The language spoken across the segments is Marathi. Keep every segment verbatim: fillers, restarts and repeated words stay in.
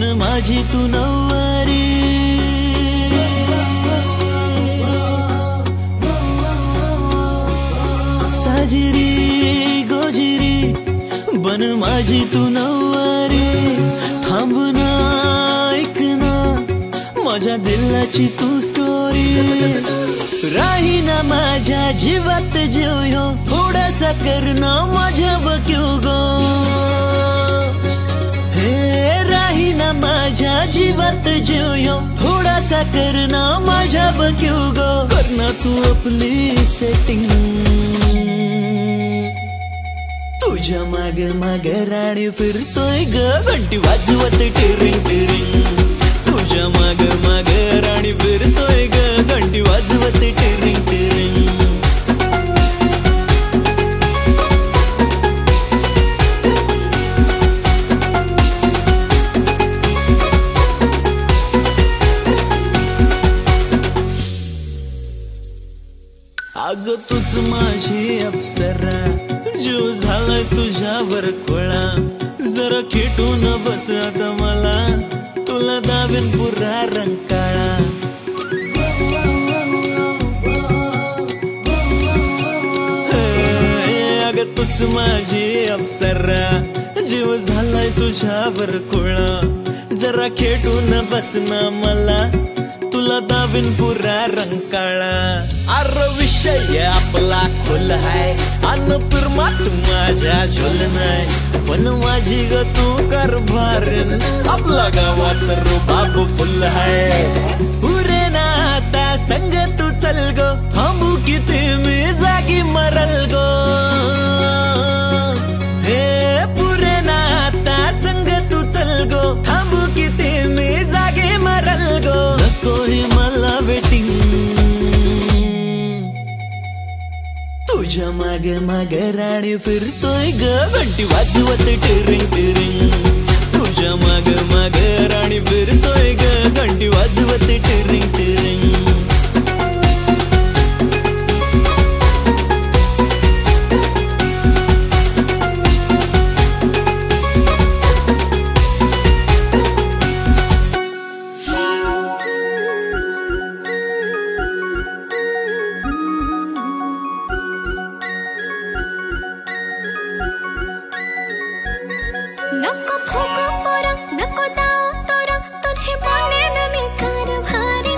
माझी तू नववारी, साजिरी गोजिरी बन माझी तू नववारी. थांब ना ऐक ना माझ्या दिलाची तू स्टोरी. राही ना माझ्या जीवात जीव ह्यो, थोडासा करना माझ्या क्यों गो. हे राही ना माझ्या जीवात जीव ह्यो, थोडासा करना माझ्या क्यों गो. करना तू आपली सेटिंग, तुझ्या माग माग राणी फिरतोय ग घंटी वाजवत टिरिंग टिरिंग. तुझ्या माग माग राणी फिरतोय ग घंटी वाजवत टिरिंग टिरिंग. अग तूच माझी अप्सरा, जीव झालाय तुझ्यावर खोळा. जरा खेटून बस आता मला, तुला दावेन पुरा रंकाळा. अग तूच माझी अप्सरा, जीव झालाय तुझ्यावर खोळा. जरा खेटून बस ना मला, तुला दाविन पुरा रंकाळा. अर विषय आपला खोल हाय, अन पिरमा तू माझ्या झोल नाय. पण माझी ग तू कारभार, आपला गावात रुबाब फुल हाय. पुरे ना आता संग तू चल गो, थांबू किती मी जागी मरल गो. हे पुरे ना आता संग तू चल गो, थांबू किती मी जागी मरल गो. कोही मला वेटिंग, तुझ्या मागे मागे राणी फिरतोय ग घंटी वाजवत टिरिंग टिरिंग. तुझ्या मागे मागे राणी फिरतोय ग घंटी वाजवत टिरिंग टिरिंग. नको फुगो पोरा, नको दाव तोरा, तुझी बनेन मी कारभारी.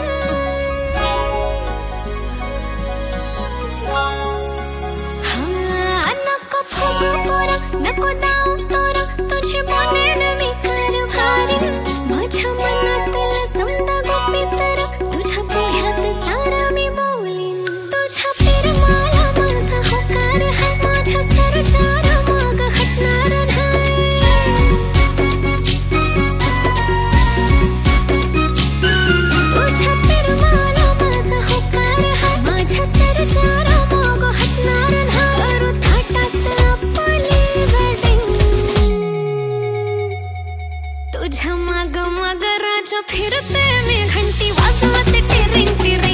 हाँ, नको फुगो पोरा, नको दाव तोरा, तुझी बनेन मी कारभारी. माझ्या मनातला समजा गोपीतर, तुझ्या पुढ्यात सारा मी बोलीन. तुझ्या प्रेमाला माझा होकार हाय, माझ्या सरजारा माग हटणार नाही. तुझ्या माग माग राजा फिरते मी घंटी वाजवत टिरिंग टिरिंग.